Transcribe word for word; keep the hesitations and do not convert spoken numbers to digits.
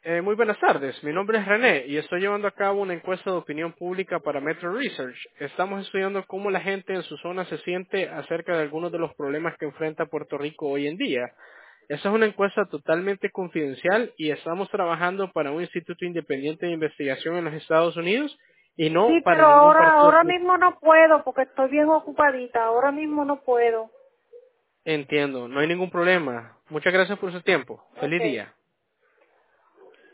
Eh, muy buenas tardes, mi nombre es René y estoy llevando a cabo una encuesta de opinión pública para Metro Research. Estamos estudiando cómo la gente en su zona se siente acerca de algunos de los problemas que enfrenta Puerto Rico hoy en día. Esa es una encuesta totalmente confidencial y estamos trabajando para un instituto independiente de investigación en los Estados Unidos y no Sí, para pero ningún ahora, partido ahora político. mismo no puedo porque estoy bien ocupadita. Ahora mismo no puedo. Entiendo, no hay ningún problema. Muchas gracias por su tiempo. Feliz Okay. día.